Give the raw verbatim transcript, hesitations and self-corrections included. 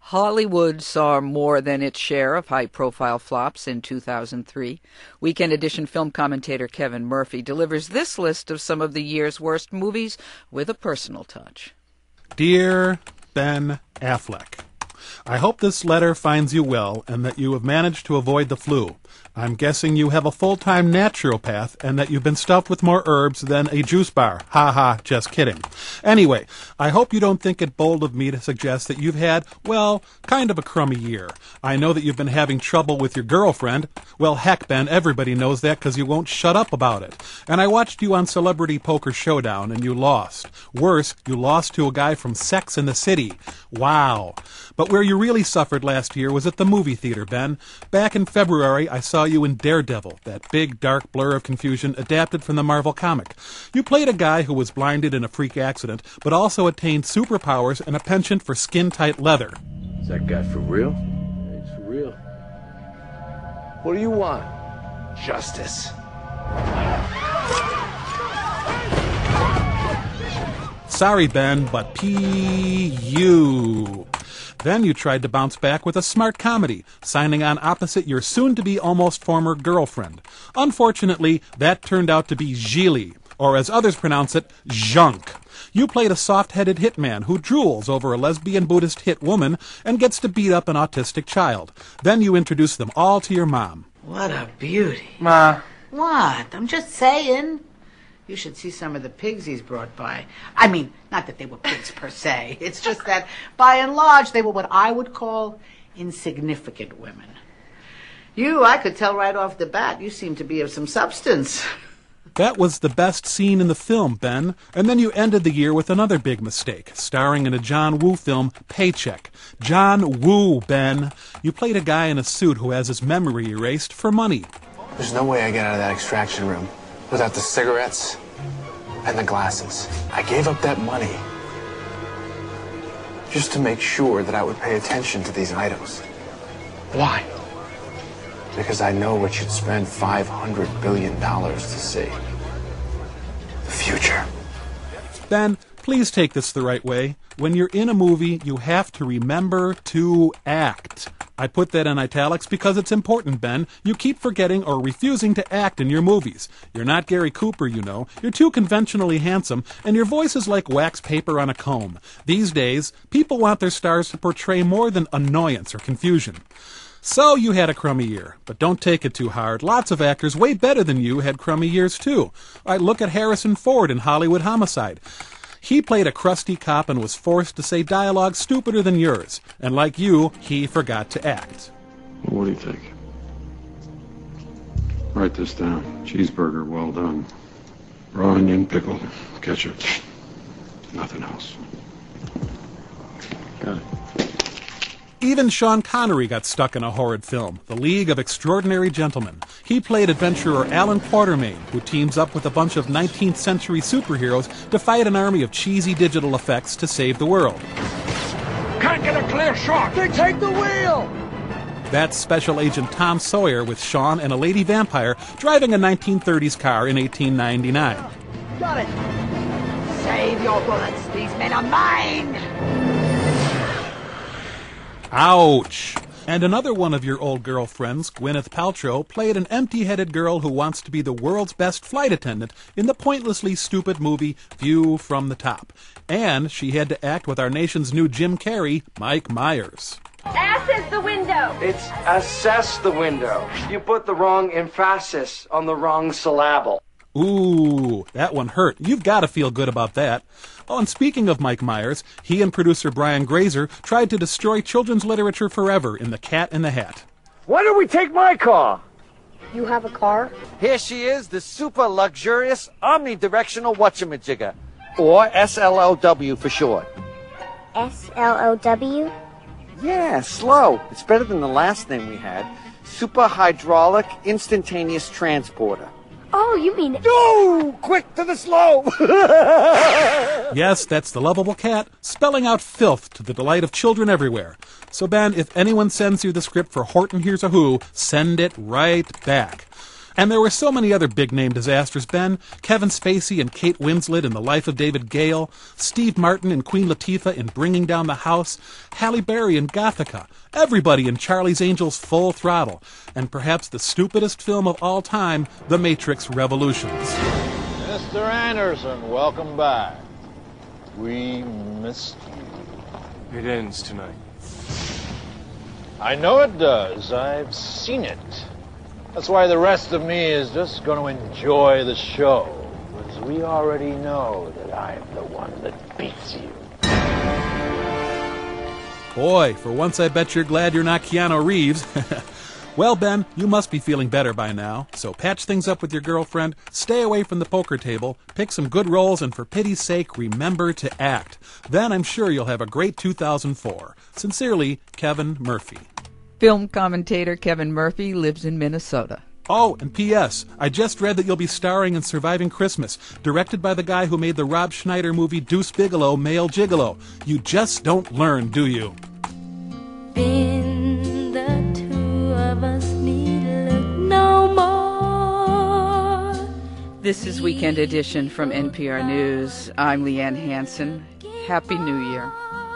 Hollywood saw more than its share of high-profile flops in two thousand three. Weekend Edition film commentator Kevin Murphy delivers this list of some of the year's worst movies with a personal touch. Dear Ben Affleck, I hope this letter finds you well and that you have managed to avoid the flu. I'm guessing you have a full-time naturopath and that you've been stuffed with more herbs than a juice bar. Ha ha, just kidding. Anyway, I hope you don't think it bold of me to suggest that you've had, well, kind of a crummy year. I know that you've been having trouble with your girlfriend. Well, heck, Ben, everybody knows that because you won't shut up about it. And I watched you on Celebrity Poker Showdown and you lost. Worse, you lost to a guy from Sex and the City. Wow. But where you really suffered last year was at the movie theater, Ben. Back in February, I saw you in Daredevil, that big, dark blur of confusion adapted from the Marvel comic. You played a guy who was blinded in a freak accident, but also attained superpowers and a penchant for skin-tight leather. Is that guy for real? Yeah, he's for real. What do you want? Justice. Sorry, Ben, but P U. Then you tried to bounce back with a smart comedy, signing on opposite your soon-to-be almost former girlfriend. Unfortunately, that turned out to be Gigli, or as others pronounce it, Junk. You played a soft-headed hitman who drools over a lesbian Buddhist hit woman and gets to beat up an autistic child. Then you introduced them all to your mom. What a beauty. Ma. What? I'm just saying. You should see some of the pigs he's brought by. I mean, not that they were pigs per se. It's just that, by and large, they were what I would call insignificant women. You, I could tell right off the bat, you seem to be of some substance. That was the best scene in the film, Ben. And then you ended the year with another big mistake, starring in a John Woo film, Paycheck. John Woo, Ben. You played a guy in a suit who has his memory erased for money. There's no way I get out of that extraction room without the cigarettes and the glasses. I gave up that money just to make sure that I would pay attention to these items. Why? Because I know what you'd spend five hundred billion dollars to see. The future. Ben, please take this the right way. When you're in a movie, you have to remember to act. I put that in italics because it's important, Ben. You keep forgetting or refusing to act in your movies. You're not Gary Cooper, you know. You're too conventionally handsome, and your voice is like wax paper on a comb. These days, people want their stars to portray more than annoyance or confusion. So you had a crummy year, but don't take it too hard. Lots of actors way better than you had crummy years, too. All right, look at Harrison Ford in Hollywood Homicide. He played a crusty cop and was forced to say dialogue stupider than yours. And like you, he forgot to act. What do you think? Write this down. Cheeseburger, well done. Raw onion, pickle, ketchup. Nothing else. Got it. Even Sean Connery got stuck in a horrid film, The League of Extraordinary Gentlemen. He played adventurer Alan Quatermain, who teams up with a bunch of nineteenth century superheroes to fight an army of cheesy digital effects to save the world. Can't get a clear shot. They take the wheel. That's Special Agent Tom Sawyer with Sean and a lady vampire driving a nineteen thirties car in eighteen ninety-nine. Got it. Save your bullets. These men are mine. Ouch! And another one of your old girlfriends, Gwyneth Paltrow, played an empty-headed girl who wants to be the world's best flight attendant in the pointlessly stupid movie View from the Top. And she had to act with our nation's new Jim Carrey, Mike Myers. Assess the window. It's assess the window. You put the wrong emphasis on the wrong syllable. Ooh, that one hurt. You've got to feel good about that. Oh, and speaking of Mike Myers, he and producer Brian Grazer tried to destroy children's literature forever in The Cat in the Hat. Why don't we take my car? You have a car? Here she is, the super luxurious omnidirectional whatchamajigger, or S L O W for short. S L O W? Yeah, slow. It's better than the last name we had. Super hydraulic instantaneous transporter. Oh, you mean... No! Quick to the slow! Yes, that's the lovable cat, spelling out filth to the delight of children everywhere. So, Ben, if anyone sends you the script for Horton Hears a Who, send it right back. And there were so many other big-name disasters, Ben. Kevin Spacey and Kate Winslet in The Life of David Gale, Steve Martin and Queen Latifah in Bringing Down the House, Halle Berry in Gothica, everybody in Charlie's Angels Full Throttle, and perhaps the stupidest film of all time, The Matrix Revolutions. Mister Anderson, welcome back. We missed you. It ends tonight. I know it does. I've seen it. That's why the rest of me is just going to enjoy the show, because we already know that I'm the one that beats you. Boy, for once I bet you're glad you're not Keanu Reeves. Well, Ben, you must be feeling better by now, so patch things up with your girlfriend, stay away from the poker table, pick some good rolls, and for pity's sake, remember to act. Then I'm sure you'll have a great two thousand four. Sincerely, Kevin Murphy. Film commentator Kevin Murphy lives in Minnesota. Oh, and P S I just read that you'll be starring in Surviving Christmas, directed by the guy who made the Rob Schneider movie Deuce Bigalow, Male Gigolo. You just don't learn, do you? Been the two of us need look no more. This is Weekend Edition from N P R News. I'm Leanne Hansen. Happy New Year.